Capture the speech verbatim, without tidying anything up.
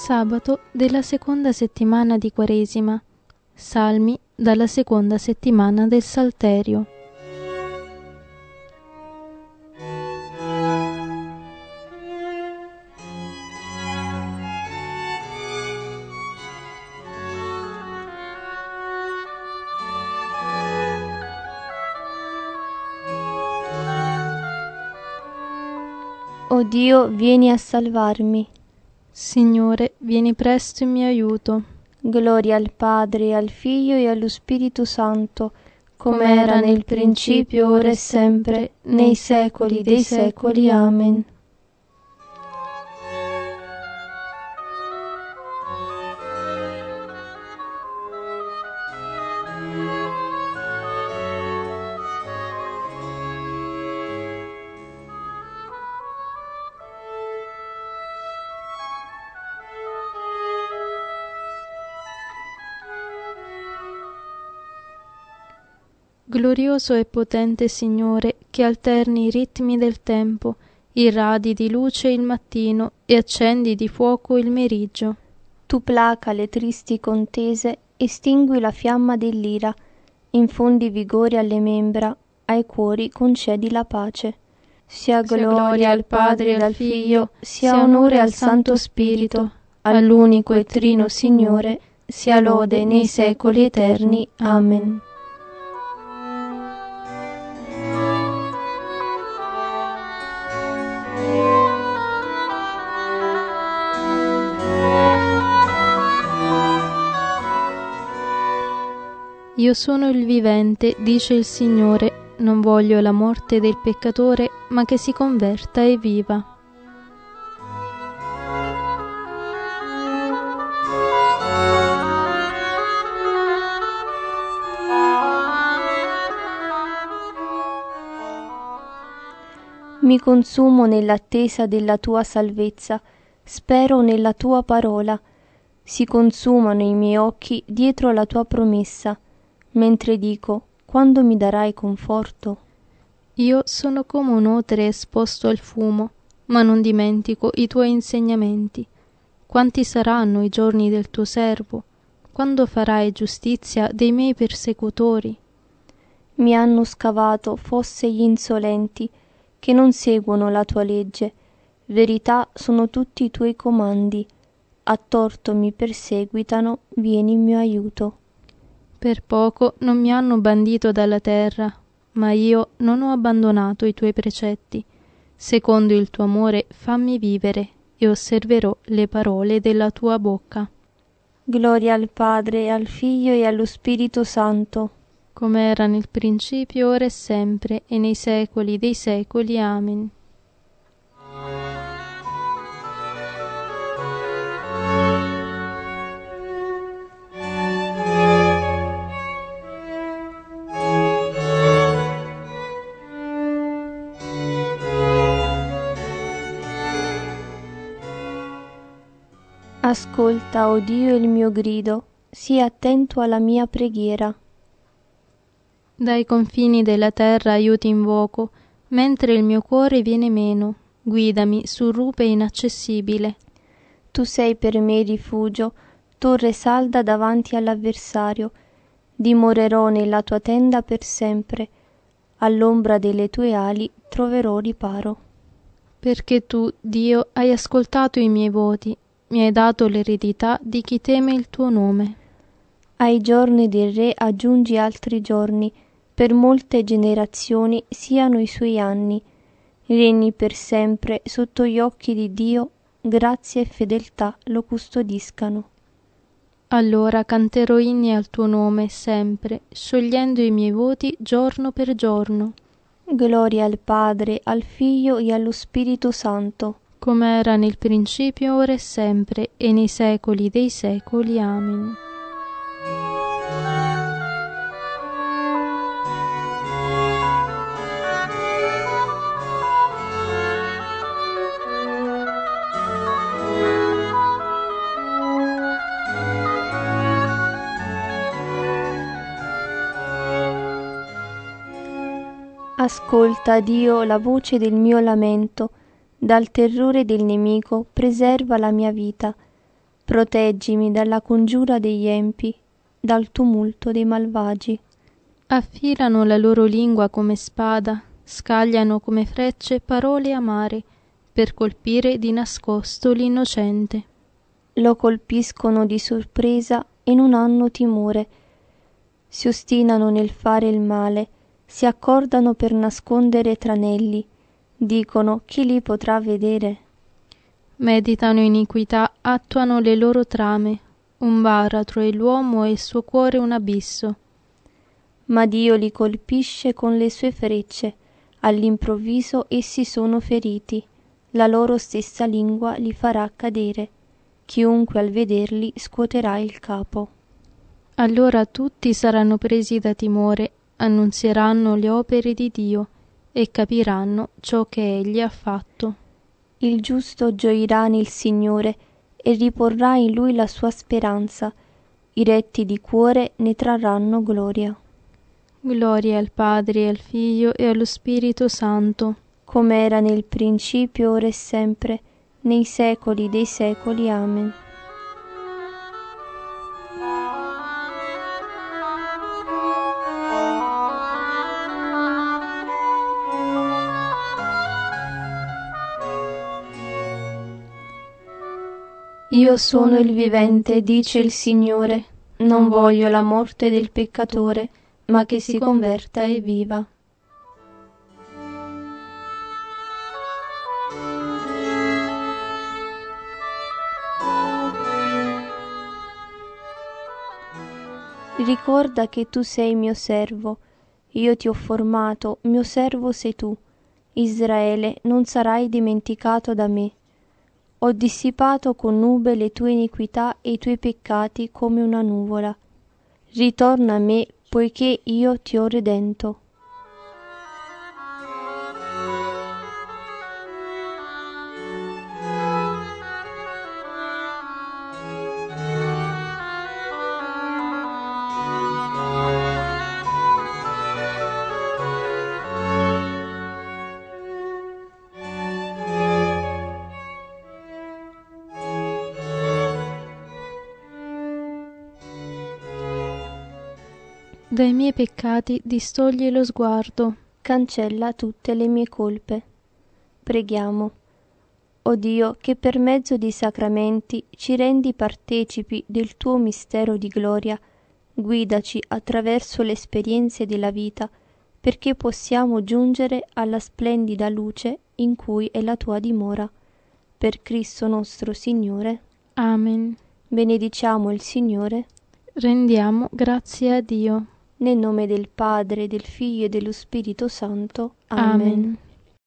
Sabato della seconda settimana di Quaresima. Salmi dalla seconda settimana del Salterio. O Dio, vieni a salvarmi. Signore, vieni presto in mio aiuto. Gloria al Padre, al Figlio e allo Spirito Santo, come era nel principio, ora e sempre, nei secoli dei secoli. Amen. Glorioso e potente Signore, che alterni i ritmi del tempo, irradi di luce il mattino e accendi di fuoco il meriggio. Tu placa le tristi contese, estingui la fiamma dell'ira, infondi vigore alle membra, ai cuori concedi la pace. Sia gloria al Padre e al Figlio, sia onore al Santo Spirito, all'unico e trino Signore, sia lode nei secoli eterni. Amen. Io sono il vivente, dice il Signore, non voglio la morte del peccatore, ma che si converta e viva. Mi consumo nell'attesa della tua salvezza, spero nella tua parola. Si consumano i miei occhi dietro la tua promessa, mentre dico, quando mi darai conforto? Io sono come un otre esposto al fumo, ma non dimentico i tuoi insegnamenti. Quanti saranno i giorni del tuo servo? Quando farai giustizia dei miei persecutori? Mi hanno scavato fosse gli insolenti, che non seguono la tua legge. Verità sono tutti i tuoi comandi. A torto mi perseguitano, vieni in mio aiuto. Per poco non mi hanno bandito dalla terra, ma io non ho abbandonato i tuoi precetti. Secondo il tuo amore fammi vivere e osserverò le parole della tua bocca. Gloria al Padre, al Figlio e allo Spirito Santo, come era nel principio, ora e sempre, e nei secoli dei secoli. Amen. Ascolta, o Dio, il mio grido, sii attento alla mia preghiera. Dai confini della terra io ti invoco, mentre il mio cuore viene meno, guidami su rupe inaccessibile. Tu sei per me rifugio, torre salda davanti all'avversario. Dimorerò nella tua tenda per sempre, all'ombra delle tue ali troverò riparo. Perché tu, Dio, hai ascoltato i miei voti, mi hai dato l'eredità di chi teme il tuo nome. Ai giorni del Re aggiungi altri giorni, per molte generazioni siano i suoi anni. Regni per sempre sotto gli occhi di Dio, grazia e fedeltà lo custodiscano. Allora canterò inni al tuo nome sempre, sciogliendo i miei voti giorno per giorno. Gloria al Padre, al Figlio e allo Spirito Santo, come era nel principio, ora e sempre, e nei secoli dei secoli. Amen. Ascolta, Dio, la voce del mio lamento, dal terrore del nemico preserva la mia vita. Proteggimi dalla congiura degli empi, dal tumulto dei malvagi. Affilano la loro lingua come spada, scagliano come frecce parole amare, per colpire di nascosto l'innocente. Lo colpiscono di sorpresa e non hanno timore. Si ostinano nel fare il male, si accordano per nascondere tranelli. Dicono: chi li potrà vedere? Meditano iniquità, attuano le loro trame. Un baratro è l'uomo e il suo cuore un abisso. Ma Dio li colpisce con le sue frecce. All'improvviso essi sono feriti. La loro stessa lingua li farà cadere. Chiunque al vederli scuoterà il capo. Allora tutti saranno presi da timore, annunzieranno le opere di Dio e capiranno ciò che Egli ha fatto. Il giusto gioirà nel Signore e riporrà in Lui la sua speranza. I retti di cuore ne trarranno gloria. Gloria al Padre, e al Figlio e allo Spirito Santo, come era nel principio, ora e sempre, nei secoli dei secoli. Amen. Io sono il vivente, dice il Signore, non voglio la morte del peccatore, ma che si converta e viva. Ricorda che tu sei mio servo, io ti ho formato, mio servo sei tu. Israele, non sarai dimenticato da me. Ho dissipato con nube le tue iniquità e i tuoi peccati come una nuvola. Ritorna a me, poiché io ti ho redento. Dai miei peccati distogli lo sguardo. Cancella tutte le mie colpe. Preghiamo. O Dio, che per mezzo di sacramenti ci rendi partecipi del tuo mistero di gloria, guidaci attraverso le esperienze della vita, perché possiamo giungere alla splendida luce in cui è la tua dimora. Per Cristo nostro Signore. Amen. Benediciamo il Signore. Rendiamo grazie a Dio. Nel nome del Padre, del Figlio e dello Spirito Santo. Amen. Amen.